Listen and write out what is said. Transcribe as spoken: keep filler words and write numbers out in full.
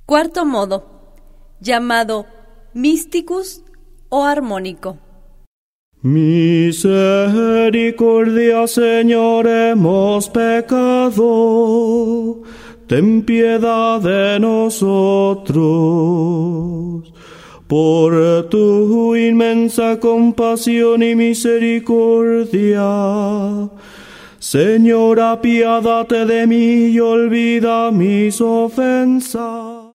Cuarto modo, llamado Mysticus o armónico. Misericordia, Señor, hemos pecado, ten piedad de nosotros. Por tu inmensa compasión y misericordia, Señor, apiádate de mí y olvida mis ofensas.